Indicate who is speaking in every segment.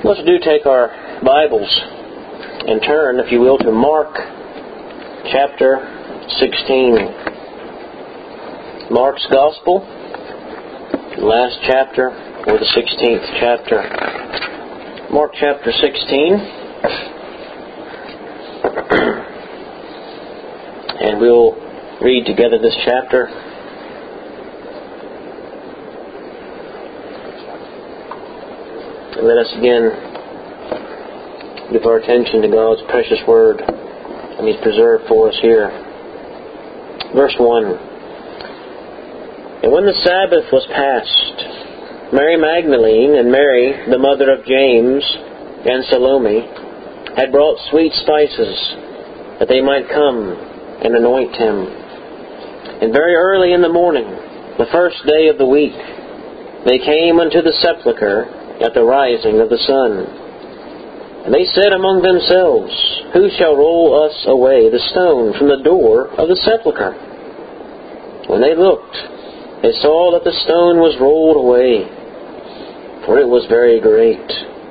Speaker 1: Let's do take our Bibles and turn, if you will, to Mark chapter 16. Mark's Gospel, last chapter, or the 16th chapter. Mark chapter 16. And we'll read together this chapter. And let us again give our attention to God's precious Word, and He's preserved for us here. Verse 1. And when the Sabbath was past, Mary Magdalene and Mary, the mother of James, and Salome, had brought sweet spices, that they might come and anoint Him. And very early in the morning, the first day of the week, they came unto the sepulchre at the rising of the sun. And they said among themselves, Who shall roll us away the stone from the door of the sepulchre? When they looked, they saw that the stone was rolled away, for it was very great.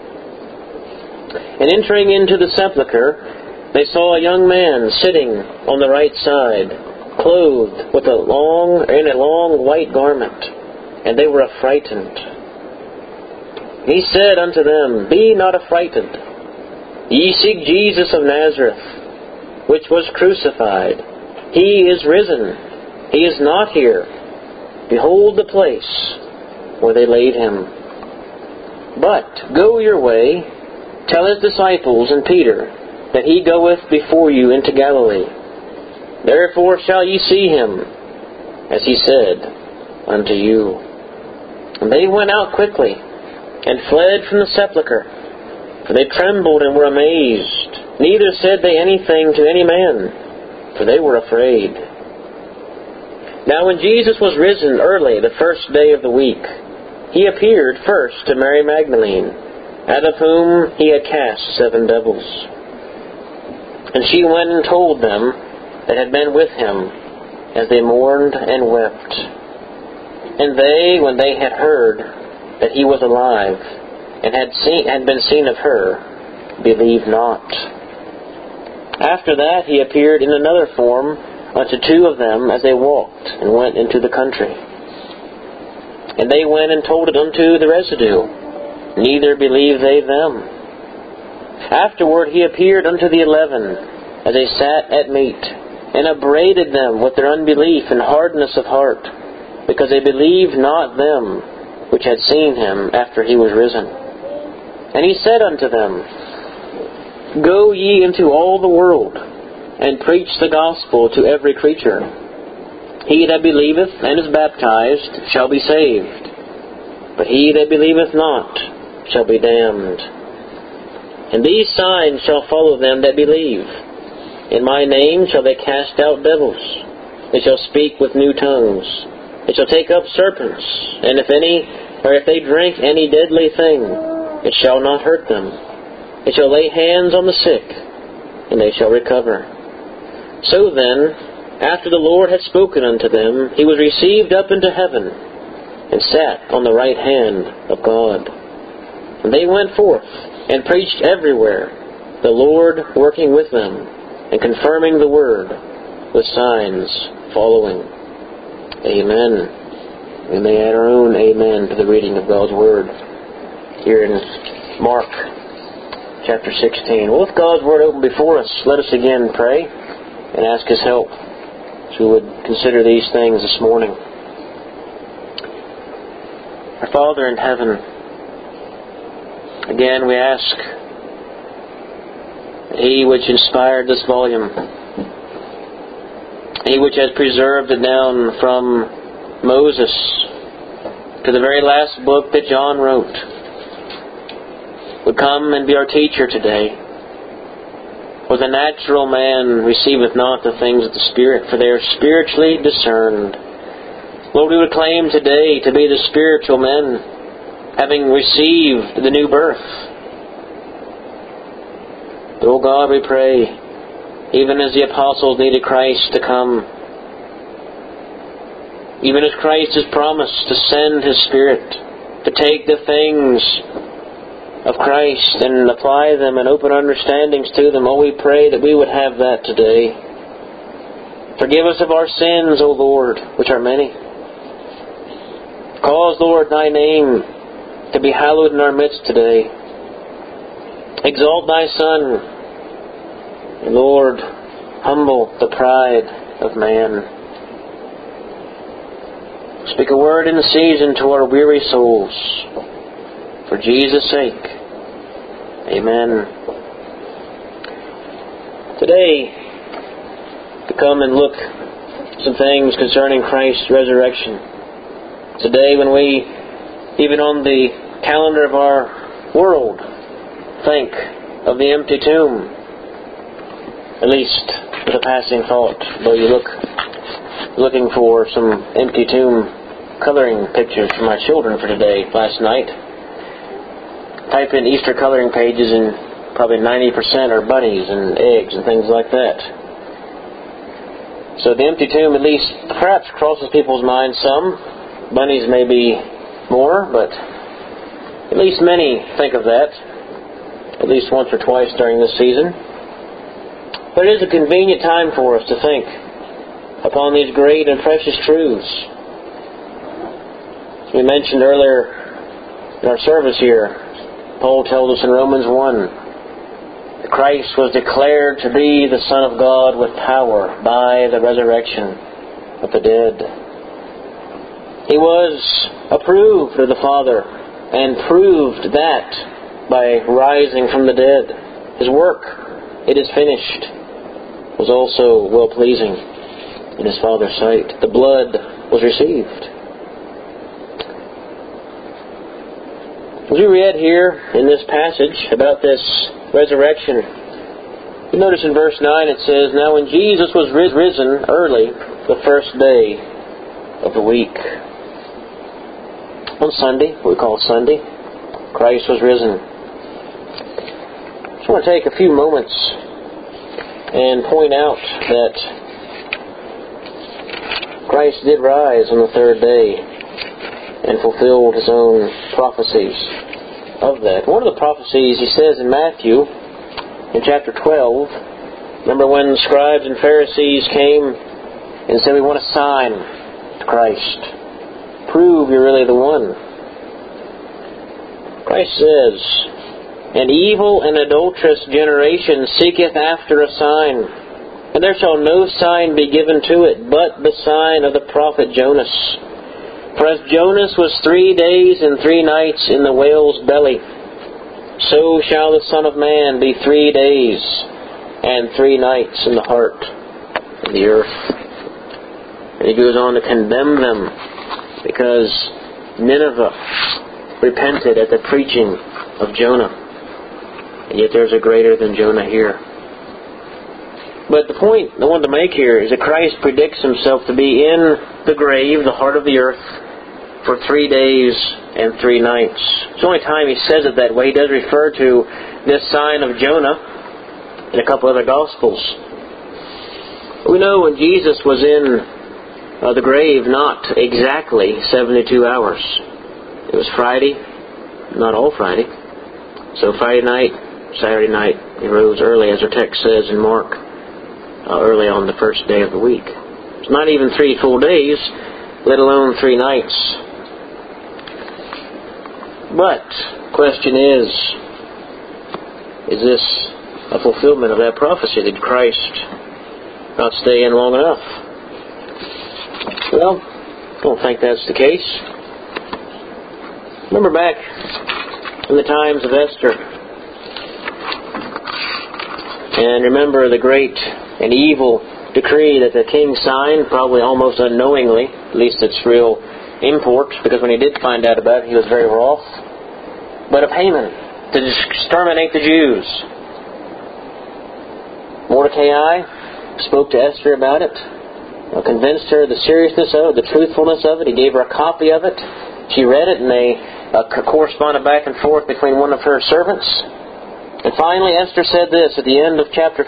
Speaker 1: And entering into the sepulchre, they saw a young man sitting on the right side, clothed with a long white garment, and they were affrighted. He said unto them, Be not affrighted. Ye seek Jesus of Nazareth, which was crucified. He is risen. He is not here. Behold the place where they laid Him. But go your way, tell His disciples and Peter, that He goeth before you into Galilee. Therefore shall ye see Him, as He said unto you. And they went out quickly, and fled from the sepulchre, for they trembled and were amazed. Neither said they anything to any man, for they were afraid. Now when Jesus was risen early the first day of the week, He appeared first to Mary Magdalene, out of whom He had cast 7 devils. And she went and told them that had been with Him, as they mourned and wept. And they, when they had heard that He was alive, and had been seen of her, believed not. After that He appeared in another form unto 2 of them as they walked, and went into the country. And they went and told it unto the residue, neither believed they them. Afterward He appeared unto the 11, as they sat at meat, and upbraided them with their unbelief and hardness of heart, because they believed not them which had seen Him after He was risen. And He said unto them, Go ye into all the world, and preach the gospel to every creature. He that believeth and is baptized shall be saved, but he that believeth not shall be damned. And these signs shall follow them that believe. In my name shall they cast out devils. They shall speak with new tongues. They shall take up serpents, and if they drink any deadly thing, it shall not hurt them. They shall lay hands on the sick, and they shall recover. So then, after the Lord had spoken unto them, He was received up into heaven, and sat on the right hand of God. And they went forth, and preached everywhere, the Lord working with them, and confirming the word, with signs following. Amen. We may add our own amen to the reading of God's Word here in Mark chapter 16. Well, with God's Word open before us, let us again pray and ask His help as we would consider these things this morning. Our Father in heaven, again we ask that He which inspired this volume, He which has preserved it down from Moses to the very last book that John wrote, would come and be our teacher today. For the natural man receiveth not the things of the Spirit, for they are spiritually discerned. Lord, we would claim today to be the spiritual men, having received the new birth. O God, we pray, even as the apostles needed Christ to come, even as Christ has promised to send His Spirit to take the things of Christ and apply them and open understandings to them. Oh, we pray that we would have that today. Forgive us of our sins, O Lord, which are many. Cause, Lord, Thy name to be hallowed in our midst today. Exalt Thy Son, and Lord, humble the pride of man. Speak a word in season to our weary souls. For Jesus' sake. Amen. Today, to come and look at some things concerning Christ's resurrection. Today when we, even on the calendar of our world, think of the empty tomb, at least with a passing thought, though you looking for some empty tomb coloring pictures for my children for today, last night. Type in Easter coloring pages and probably 90% are bunnies and eggs and things like that. So the empty tomb at least perhaps crosses people's minds some. Bunnies may be more, but at least many think of that, at least once or twice during this season. But it is a convenient time for us to think upon these great and precious truths. As we mentioned earlier in our service here, Paul tells us in Romans 1 that Christ was declared to be the Son of God with power by the resurrection of the dead. He was approved of the Father and proved that by rising from the dead. His work, it is finished, was also well-pleasing in His Father's sight. The blood was received. As we read here in this passage about this resurrection, you notice in verse 9 it says, Now when Jesus was risen early, the first day of the week. On Sunday, what we call Sunday, Christ was risen. I just want to take a few moments and point out that Christ did rise on the third day and fulfilled His own prophecies of that. One of the prophecies He says in Matthew, in chapter 12, remember when the scribes and Pharisees came and said, We want a sign to Christ. Prove you're really the one. Christ says, An evil and adulterous generation seeketh after a sign, and there shall no sign be given to it, but the sign of the prophet Jonas. For as Jonas was 3 days and 3 nights in the whale's belly, so shall the Son of Man be 3 days and 3 nights in the heart of the earth. And He goes on to condemn them because Nineveh repented at the preaching of Jonah. And yet there's a greater than Jonah here. But the point I want to make here is that Christ predicts Himself to be in the grave, the heart of the earth, for 3 days and 3 nights. It's the only time He says it that way. He does refer to this sign of Jonah in a couple other Gospels. We know when Jesus was in the grave, not exactly 72 hours. It was Friday, not all Friday. So Friday night, Saturday night, He rose early, as our text says in Mark, early on the first day of the week. It's not even 3 full days, let alone 3 nights. But, question is this a fulfillment of that prophecy? Did Christ not stay in long enough? Well, I don't think that's the case. Remember back in the times of Esther, and remember the great and evil decree that the king signed, probably almost unknowingly, at least its real import, because when he did find out about it, he was very wroth. But of Haman, to exterminate the Jews. Mordecai spoke to Esther about it, convinced her of the seriousness of it, the truthfulness of it. He gave her a copy of it. She read it, and they corresponded back and forth between one of her servants. And finally, Esther said this at the end of chapter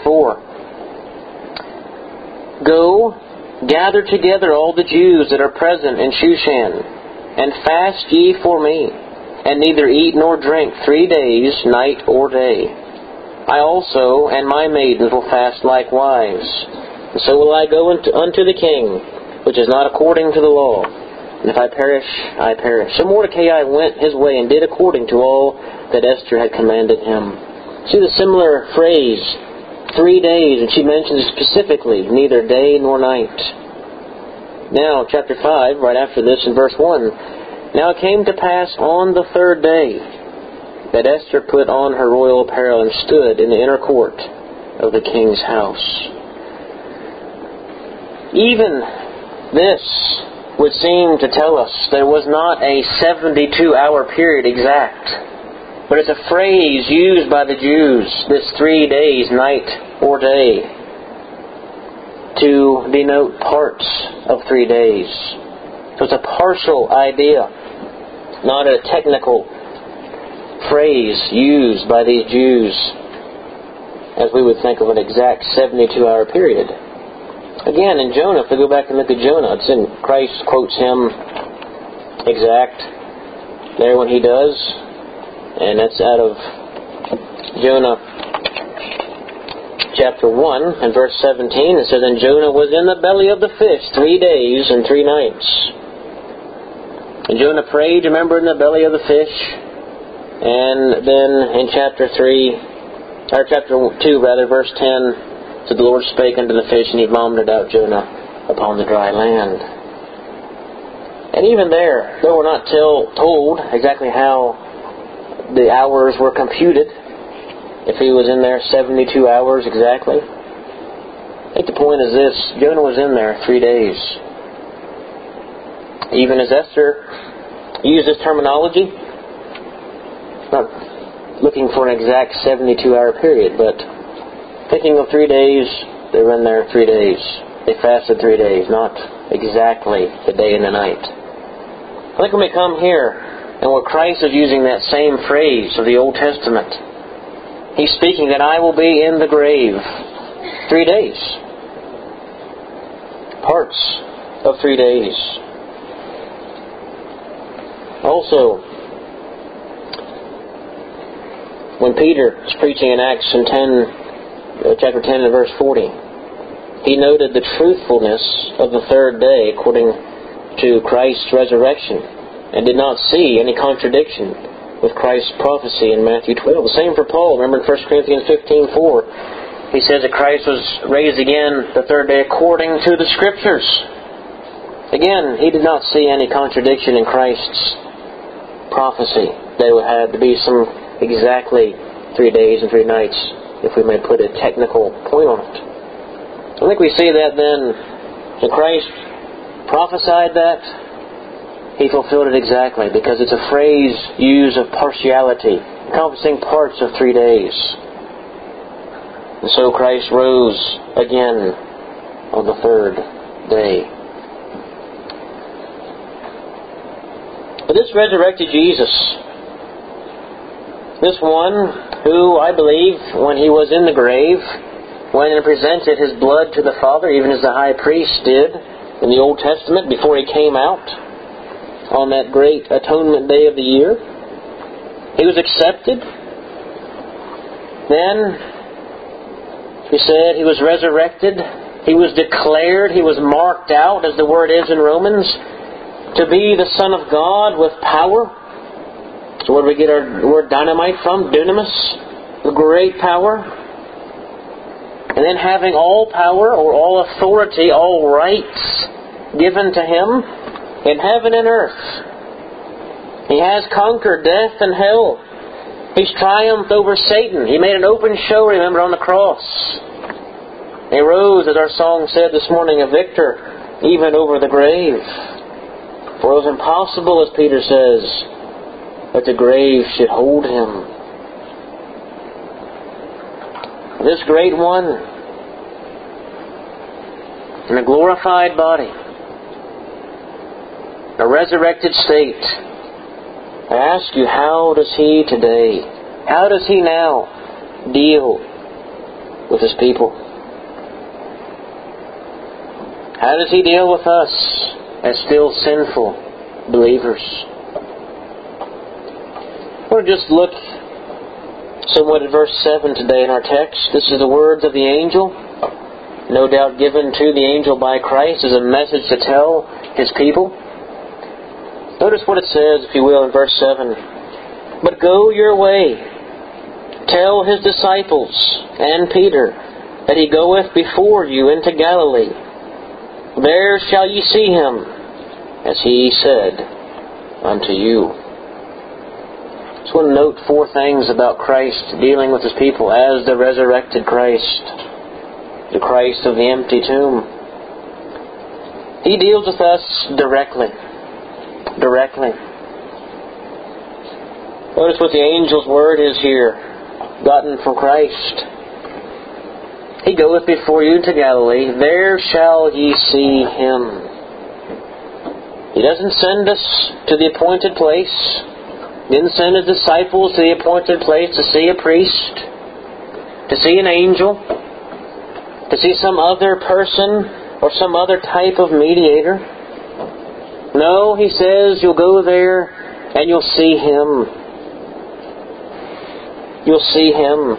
Speaker 1: 4. Go, gather together all the Jews that are present in Shushan, and fast ye for me. and neither eat nor drink 3 days, night or day. I also and my maidens will fast likewise. And so will I go unto the king, which is not according to the law. And if I perish, I perish. So Mordecai went his way and did according to all that Esther had commanded him. See the similar phrase, 3 days, and she mentions it specifically, neither day nor night. Now, chapter 5, right after this in verse 1. Now it came to pass on the 3rd day that Esther put on her royal apparel and stood in the inner court of the king's house. Even this would seem to tell us there was not a 72-hour period exact, but it's a phrase used by the Jews, this 3 days, night or day, to denote parts of 3 days. So it's a partial idea, not a technical phrase used by these Jews as we would think of an exact 72-hour period. Again, in Jonah, if we go back and look at Jonah, Christ quotes him exact there when he does, and that's out of Jonah chapter 1 and verse 17. It says, And Jonah was in the belly of the fish 3 days and 3 nights. And Jonah prayed, remember, in the belly of the fish. And then in chapter 2, verse 10, so the Lord spake unto the fish, and he vomited out Jonah upon the dry land. And even there, though we're not told exactly how the hours were computed, if he was in there 72 hours exactly, I think the point is this: Jonah was in there 3 days. Even as Esther used this terminology, not looking for an exact 72-hour period, but thinking of 3 days, they were in there 3 days. They fasted 3 days, not exactly the day and the night. I think when we come here, and where Christ is using that same phrase of the Old Testament, He's speaking that I will be in the grave 3 days. Parts of 3 days. Also, when Peter was preaching in Acts chapter 10 and verse 40, he noted the truthfulness of the 3rd day according to Christ's resurrection, and did not see any contradiction with Christ's prophecy in Matthew 12. The same for Paul. Remember in 1 Corinthians 15:4, he says that Christ was raised again the 3rd day according to the Scriptures. Again, he did not see any contradiction in Christ's prophecy. There would have to be some exactly 3 days and 3 nights, if we may put a technical point on it. I think we see that then, when Christ prophesied that, He fulfilled it exactly, because it's a phrase used of partiality, encompassing parts of 3 days. And so Christ rose again on the 3rd day. But this resurrected Jesus, this one who, I believe, when He was in the grave, went and presented His blood to the Father, even as the high priest did in the Old Testament before He came out on that great atonement day of the year. He was accepted. Then, we said, He was resurrected. He was declared, He was marked out, as the word is in Romans, to be the Son of God with power. So where do we get our word dynamite from? Dunamis, the great power. And then having all power, or all authority, all rights given to Him in heaven and earth. He has conquered death and hell. He's triumphed over Satan. He made an open show, remember, on the cross. He rose, as our song said this morning, a victor, even over the grave. For it was impossible, as Peter says, that the grave should hold Him. This great one, in a glorified body, a resurrected state, I ask you, how does He today, how does He now deal with His people? How does He deal with us as still sinful believers? want to just look somewhat at verse 7 today in our text. This is the words of the angel, no doubt given to the angel by Christ as a message to tell His people. Notice what it says, if you will, in verse 7. But go your way, tell His disciples and Peter that He goeth before you into Galilee. There shall ye see Him, as He said unto you. I just want to note 4 things about Christ dealing with His people as the resurrected Christ, the Christ of the empty tomb. He deals with us directly. Notice what the angel's word is here, gotten from Christ. He goeth before you into Galilee, there shall ye see Him. He doesn't send us to the appointed place. He didn't send His disciples to the appointed place to see a priest, to see an angel, to see some other person or some other type of mediator. No, He says you'll go there and you'll see Him. You'll see Him.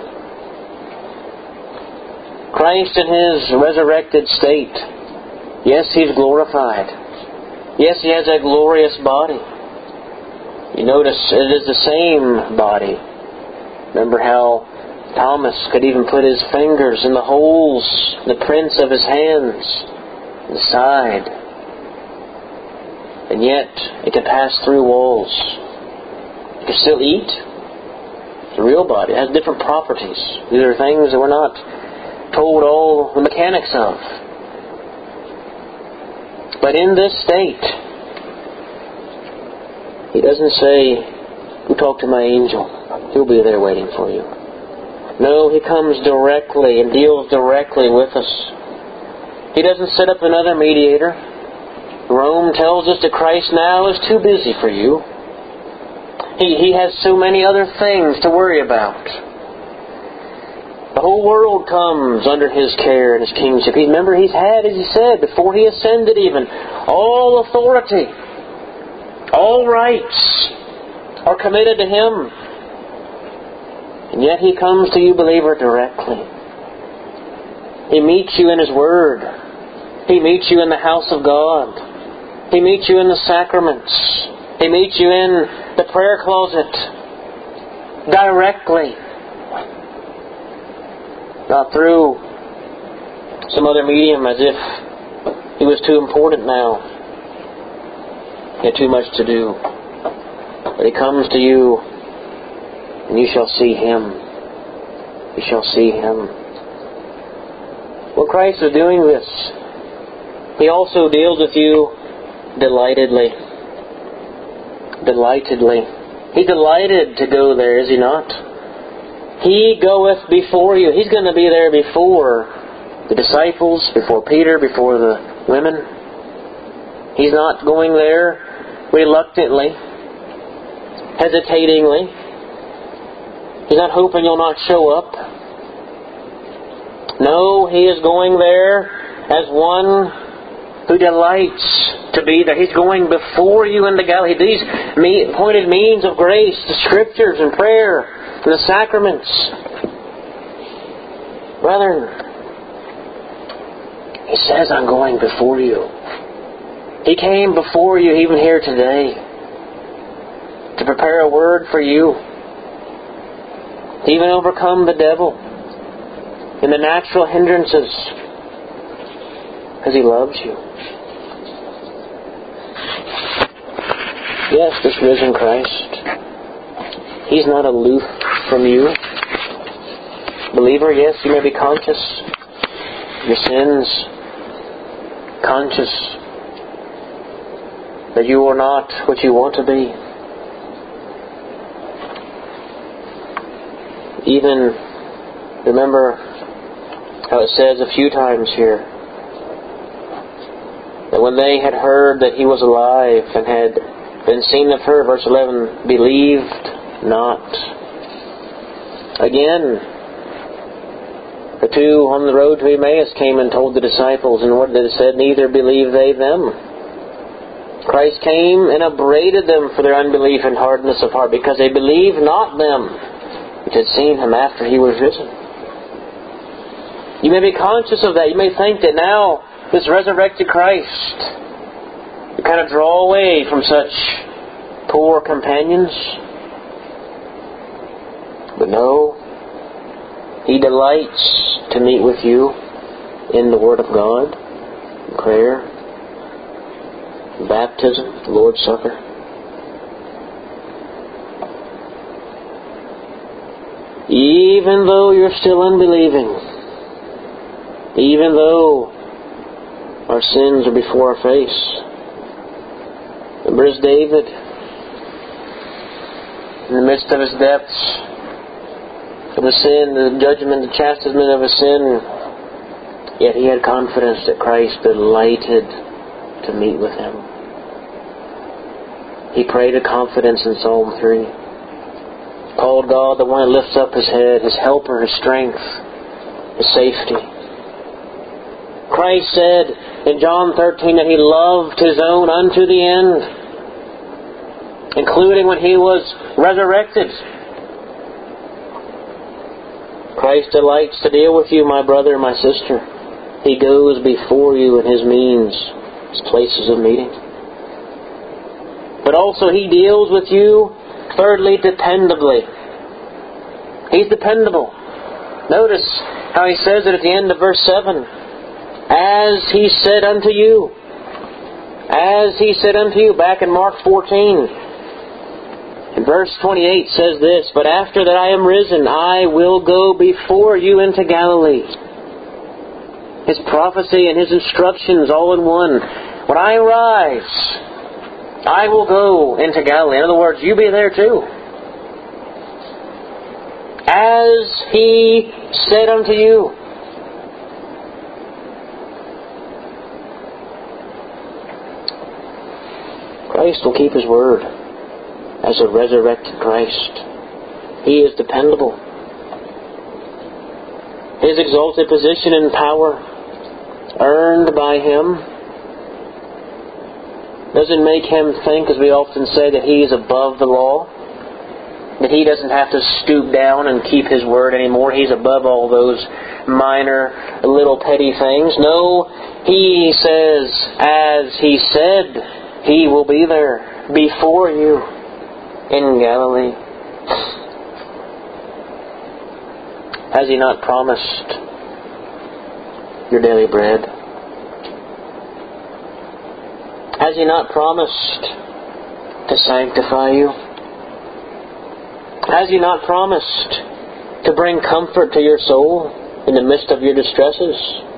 Speaker 1: Christ in His resurrected state. Yes, He's glorified. Yes, He has a glorious body. You notice it is the same body. Remember how Thomas could even put his fingers in the holes, the prints of his hands, in the side. And yet, it could pass through walls. It could still eat. It's a real body. It has different properties. These are things that we're not told all the mechanics of. But in this state, He doesn't say, go talk to my angel. He'll be there waiting for you. No, He comes directly and deals directly with us. He doesn't set up another mediator. Rome tells us that Christ now is too busy for you. He has so many other things to worry about. The whole world comes under His care and His kingship. Remember, He's had, as He said, before He ascended even, all authority. All rights are committed to Him. And yet He comes to you, believer, directly. He meets you in His Word. He meets you in the house of God. He meets you in the sacraments. He meets you in the prayer closet. Directly. Not through some other medium as if He was too important now. He had too much to do. But He comes to you, and you shall see Him. You shall see Him. When Christ is doing this, He also deals with you delightedly. Delightedly. He's delighted to go there, is He not? He goeth before you. He's going to be there before the disciples, before Peter, before the women. He's not going there reluctantly, hesitatingly. He's not hoping you'll not show up. No, He is going there as one who delights to be there. He's going before you into Galilee. These appointed means of grace, the Scriptures and prayer and the sacraments. Brethren, He says, I'm going before you. He came before you even here today to prepare a word for you, to even overcome the devil and the natural hindrances, because He loves you. Yes, this risen Christ, He's not aloof from you. Believer, yes, you may be conscious of your sins, conscious that you are not what you want to be. Even remember how it says a few times here that when they had heard that He was alive and had been seen of her, verse 11, believed not. Again, the two on the road to Emmaus came and told the disciples, and what they said, neither believe they them. Christ came and upbraided them for their unbelief and hardness of heart, because they believed not them which had seen Him after He was risen. You may be conscious of that. You may think that now this resurrected Christ, you kind of draw away from such poor companions. But no, He delights to meet with you in the Word of God, in prayer, in baptism, the Lord's Supper. Even though you're still unbelieving, even though our sins are before our face. Remember as David, in the midst of his depths, of the sin, the judgment, the chastisement of his sin, yet he had confidence that Christ delighted to meet with him. He prayed with confidence in Psalm 3. Called God the one that lifts up his head, his helper, his strength, his safety. Christ said in John 13 that He loved His own unto the end, including when He was resurrected. Christ delights to deal with you, my brother, my sister. He goes before you in His means, His places of meeting. But also He deals with you, thirdly, dependably. He's dependable. Notice how He says it at the end of verse 7. As He said unto you. As He said unto you, back in Mark 14. And verse 28 says this, But after that I am risen, I will go before you into Galilee. His prophecy and His instructions all in one. When I rise, I will go into Galilee. In other words, you be there too. As He said unto you. Christ will keep His word as a resurrected Christ. He is dependable. His exalted position and power, earned by Him, doesn't make Him think, as we often say, that He is above the law, that He doesn't have to stoop down and keep His word anymore. He's above all those minor, little petty things. No, He says, as He said, He will be there before you in Galilee. Has He not promised your daily bread? Has He not promised to sanctify you? Has He not promised to bring comfort to your soul in the midst of your distresses?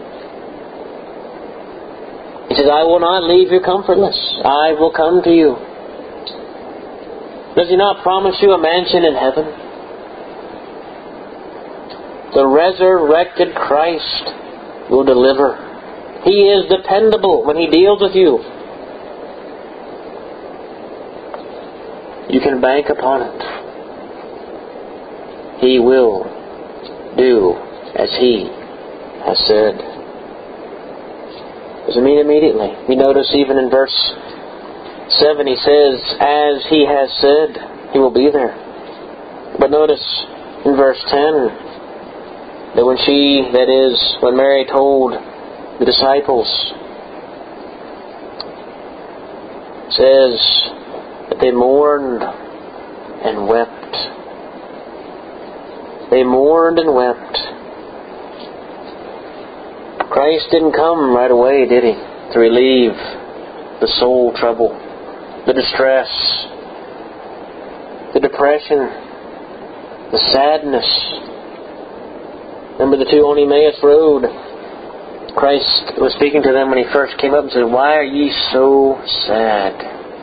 Speaker 1: He says, I will not leave you comfortless. I will come to you. Does He not promise you a mansion in heaven? The resurrected Christ will deliver. He is dependable when He deals with you. You can bank upon it. He will do as He has said. Does it mean immediately? You notice even in verse 7 He says, as He has said, He will be there. But notice in verse 10 that when Mary told the disciples, it says that they mourned and wept. They mourned and wept. Christ didn't come right away, did He? To relieve the soul trouble, the distress, the depression, the sadness. Remember the two on Emmaus Road? Christ was speaking to them when He first came up and said, Why are ye so sad?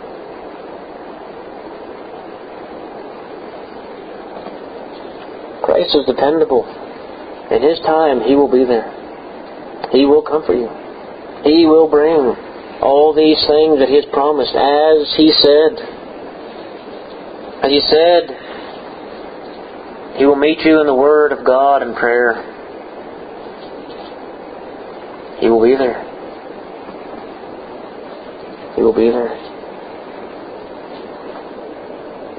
Speaker 1: Christ is dependable. In His time, He will be there. He will comfort you. He will bring all these things that He has promised, as He said. As He said, He will meet you in the Word of God and prayer. He will be there. He will be there.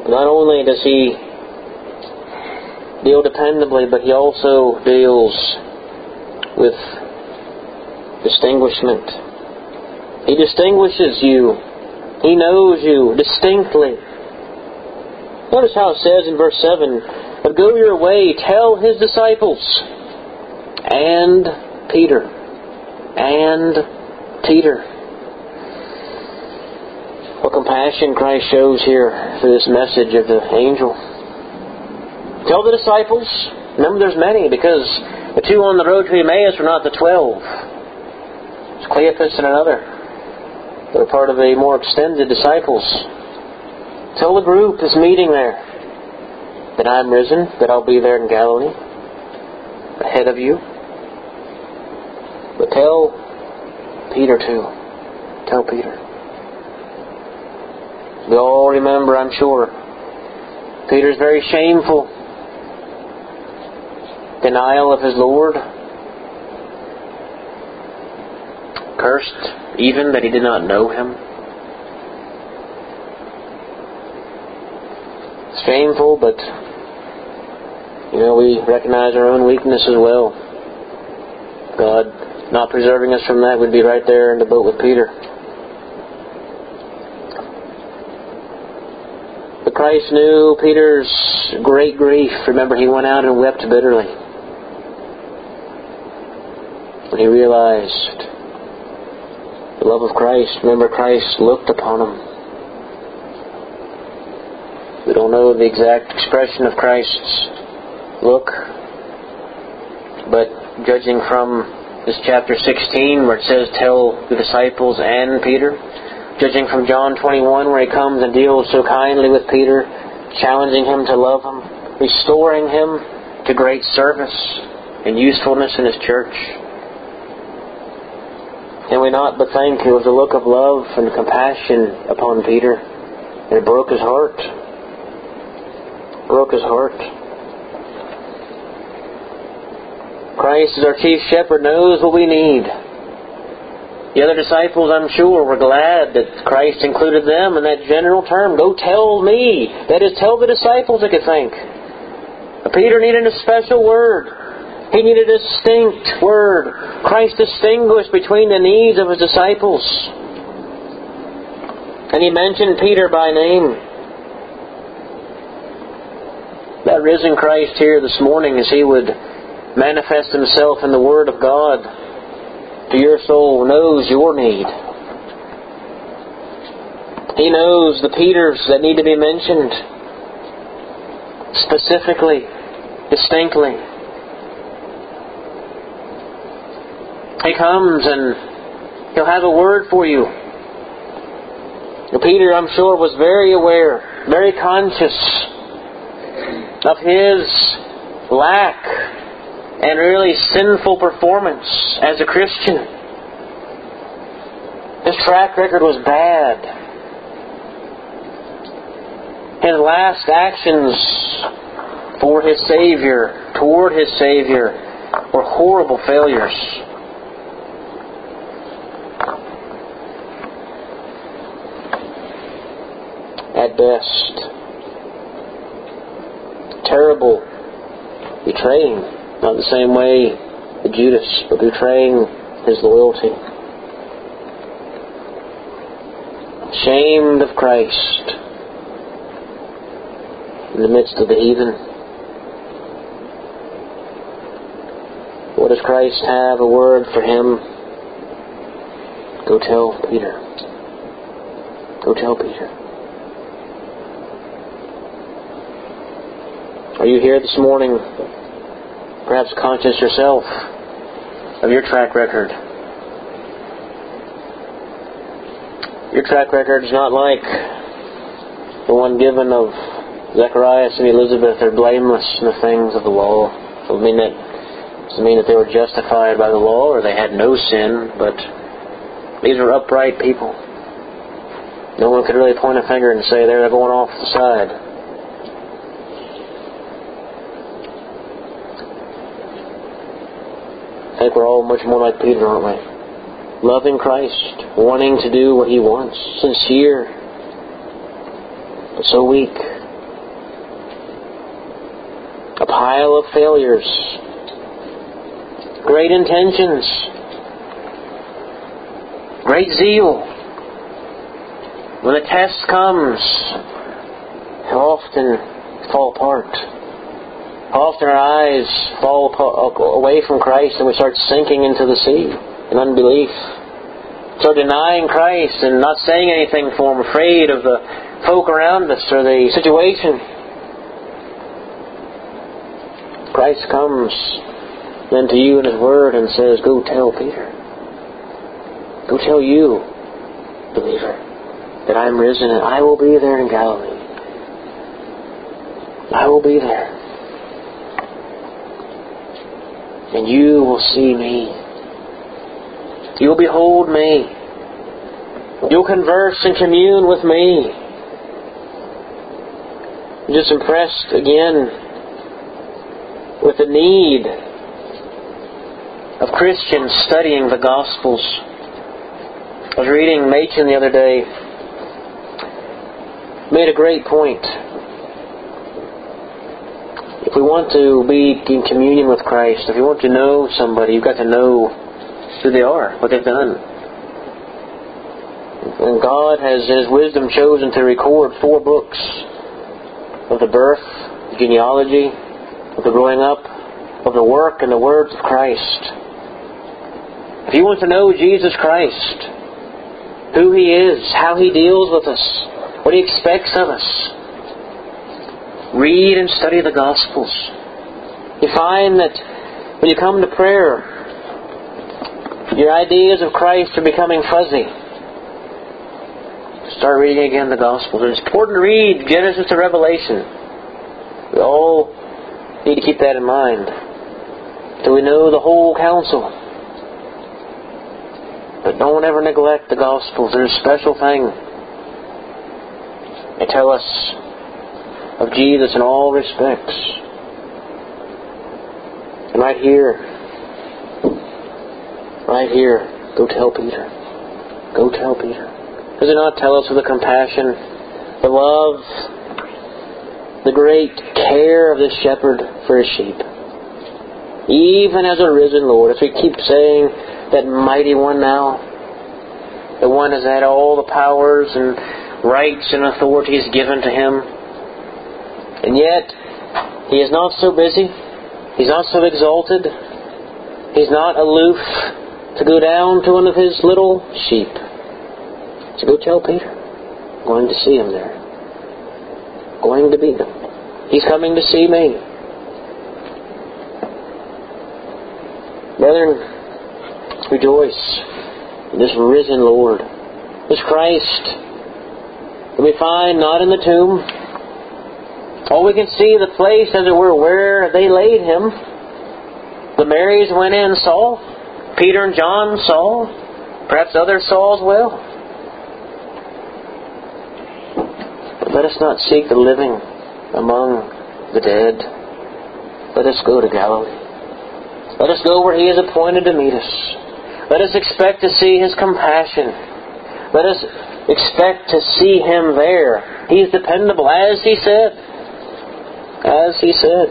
Speaker 1: Not only does He deal dependably, but He also deals with distinguishment. He distinguishes you. He knows you distinctly. Notice how it says in verse 7, "But go your way, tell His disciples, and Peter, and Peter." What compassion Christ shows here through this message of the angel. Tell the disciples. Remember, there's many, because the two on the road to Emmaus were not the 12. It's Cleopas and another. They're part of the more extended disciples. Tell the group that's meeting there that I'm risen, that I'll be there in Galilee, ahead of you. But tell Peter too. Tell Peter. We all remember, I'm sure, Peter's very shameful denial of his Lord. Cursed even that he did not know Him. Shameful, but we recognize our own weakness as well. God not preserving us from that, we'd be right there in the boat with Peter. But Christ knew Peter's great grief. Remember, he went out and wept bitterly when he realized the love of Christ. Remember, Christ looked upon him. We don't know the exact expression of Christ's look, but judging from this chapter 16 where it says, "Tell the disciples and Peter," judging from John 21 where He comes and deals so kindly with Peter, challenging him to love Him, restoring him to great service and usefulness in His church. Can we not but think it was a look of love and compassion upon Peter, and it broke his heart. Broke his heart. Christ, as our chief shepherd, knows what we need. The other disciples, I'm sure, were glad that Christ included them in that general term. Go tell me. That is, tell the disciples, I could think. But Peter needed a special word. He needed a distinct word. Christ distinguished between the needs of His disciples. And He mentioned Peter by name. That risen Christ here this morning, as He would manifest Himself in the Word of God to your soul, knows your need. He knows the Peters that need to be mentioned specifically, distinctly. He comes and He'll have a word for you. Peter, I'm sure, was very aware, very conscious of his lack and really sinful performance as a Christian. His track record was bad. His last actions for His Savior, toward His Savior, were horrible failures. At best, terrible betraying, not the same way that Judas, but betraying his loyalty. Ashamed of Christ in the midst of the heathen. What does Christ have? A word for him. Go tell Peter. Go tell Peter. Are you here this morning, perhaps conscious yourself of your track record? Your track record is not like the one given of Zacharias and Elizabeth. They're blameless in the things of the law. It doesn't mean that they were justified by the law or they had no sin, but these were upright people. No one could really point a finger and say they're going off the side. I think we're all much more like Peter, aren't we? Loving Christ, wanting to do what He wants, sincere, but so weak, pile of failures, great intentions, great zeal. When the test comes, how often fall apart. How often our eyes fall away from Christ and we start sinking into the sea in unbelief. Start denying Christ and not saying anything for Him, afraid of the folk around us or the situation. Christ comes then to you in His Word and says, go tell Peter. Go tell you, believer, that I am risen and I will be there in Galilee. I will be there. And you will see me. You'll behold me. You'll converse and commune with me. I'm just impressed again with the need of Christians studying the Gospels. I was reading Machen the other day. Made a great point. If we want to be in communion with Christ, if you want to know somebody, you've got to know who they are, what they've done. And God has, in His wisdom, chosen to record 4 books of the birth, the genealogy, of the growing up, of the work and the words of Christ. If you want to know Jesus Christ, who He is, how He deals with us, what He expects of us, read and study the Gospels. You find that when you come to prayer, your ideas of Christ are becoming fuzzy. Start reading again the Gospels. It's important to read Genesis to Revelation. We all need to keep that in mind. So we know the whole counsel. But don't ever neglect the Gospels. They're a special thing. They tell us of Jesus in all respects. And right here, go tell Peter. Go tell Peter. Does it not tell us of the compassion, the love, the great care of this shepherd for his sheep? Even as a risen Lord, as we keep saying, that mighty one now, the one has had all the powers and rights and authorities given to Him. And yet, He is not so busy. He's not so exalted. He's not aloof to go down to one of His little sheep. So go tell Peter. I'm going to see him there. Going to be them. He's coming to see me. Brethren, rejoice in this risen Lord, this Christ, that we find not in the tomb. Oh, we can see the place, as it were, where they laid Him. The Marys went in and saw. Peter and John saw. Perhaps others saw as well. But let us not seek the living among the dead. Let us go to Galilee. Let us go where He is appointed to meet us. Let us expect to see His compassion. Let us expect to see Him there. He is dependable, as He said. As He said.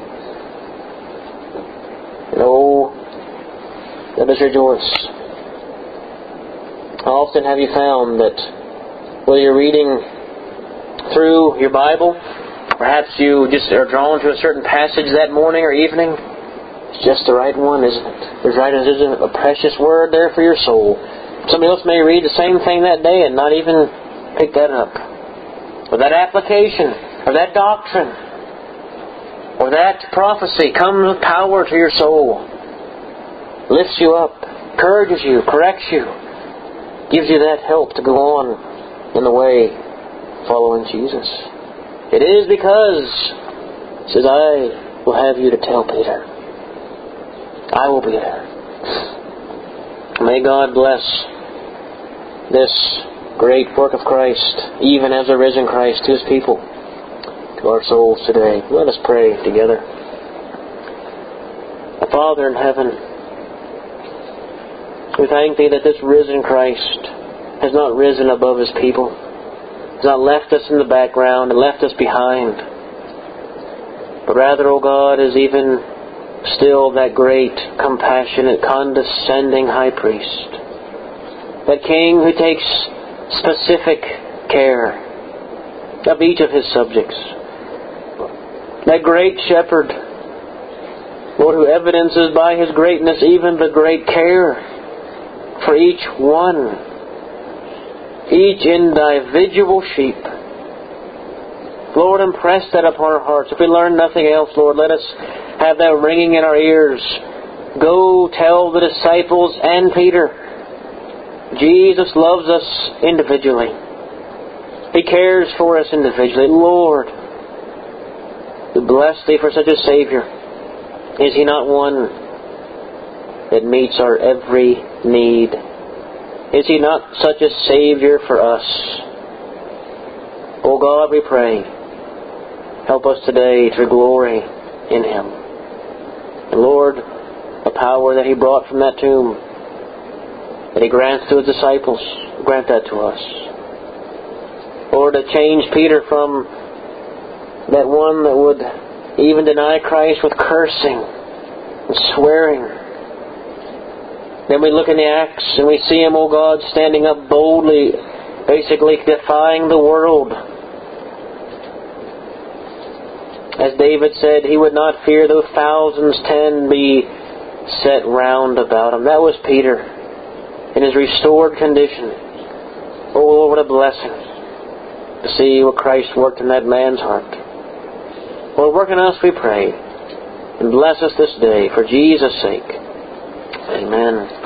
Speaker 1: And oh, let us rejoice. How often have you found that whether you're reading through your Bible, perhaps you just are drawn to a certain passage that morning or evening, it's just the right one, isn't it? There's a precious word there for your soul. Somebody else may read the same thing that day and not even pick that up. Or that application, or that doctrine, or that prophecy comes with power to your soul. Lifts you up, encourages you, corrects you, gives you that help to go on in the way following Jesus. It is because, He says, I will have you to tell Peter. I will be there. May God bless this great work of Christ, even as a risen Christ, to His people, to our souls today. Let us pray together. Our Father in heaven, we thank Thee that this risen Christ has not risen above His people, has not left us in the background and left us behind. but rather, O God, is even still that great, compassionate, condescending high priest. That King who takes specific care of each of His subjects. That great shepherd, Lord, who evidences by His greatness even the great care for each one, each individual sheep. Lord, impress that upon our hearts. If we learn nothing else, Lord, let us have that ringing in our ears. Go tell the disciples and Peter, Jesus loves us individually. He cares for us individually. Lord, we bless Thee for such a Savior. Is He not one that meets our every need? Is He not such a Savior for us? Oh God, we pray, help us today to glory in Him. And Lord, the power that He brought from that tomb, that He grants to His disciples, grant that to us. Lord, to change Peter from that one that would even deny Christ with cursing and swearing. Then we look in the Acts and we see him, O God, standing up boldly, basically defying the world. As David said, he would not fear though 10,000 be set round about him. That was Peter in his restored condition. Oh Lord, what a blessing to see what Christ worked in that man's heart. Lord, work in us, we pray. And bless us this day for Jesus' sake. Amen.